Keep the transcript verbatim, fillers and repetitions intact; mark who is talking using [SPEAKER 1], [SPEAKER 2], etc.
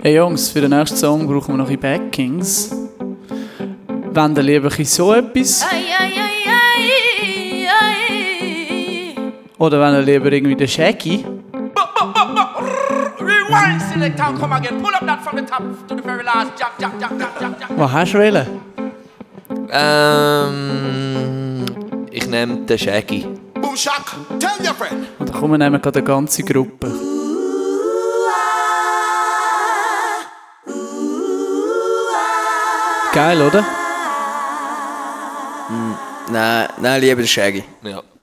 [SPEAKER 1] Hey Jungs, für den nächsten Song brauchen wir noch ein Backings. Wenn ihr lieber ein so etwas?
[SPEAKER 2] Ai, ai, ai, ai, ai.
[SPEAKER 1] Oder wenn ihr lieber irgendwie den Shaggy?
[SPEAKER 3] Rewind, select and come again. Pull up that from the top to the very last. Jack, jack, jack, jack, jack, jack.
[SPEAKER 1] Was hast du wollen?
[SPEAKER 4] Ähm, ich nehme den Shaggy.
[SPEAKER 5] Boom shock, tell your friend.
[SPEAKER 1] Oder kommen wir nehmen gerade eine ganze Gruppe? Geil, oder?
[SPEAKER 4] Nein, nein, lieber den Shaggy.
[SPEAKER 6] Ja.